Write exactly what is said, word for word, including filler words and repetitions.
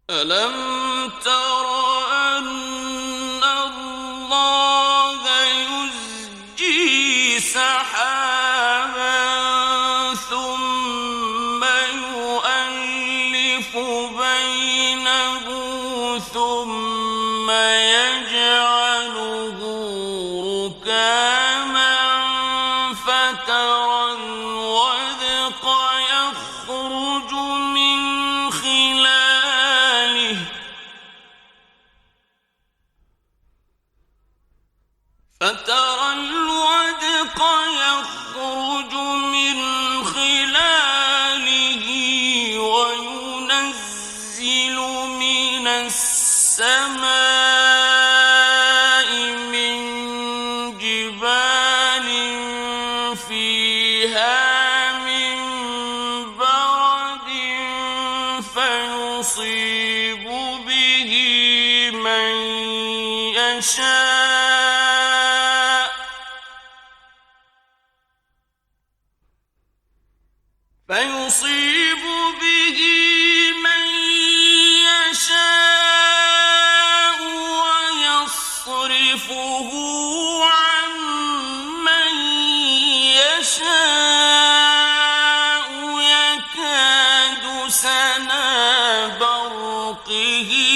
ألم تر أن الله يزجي سحابا ثم يؤلف بينه ثم يجعله ركاما فترى الودق يخرج من خلاله فترى الودق يخرج من خلاله وينزل من السماء من جبال فيها من برد فيصيب به من يشاء فيصيب به من يشاء ويصرفه عن من يشاء يكاد سنا برقه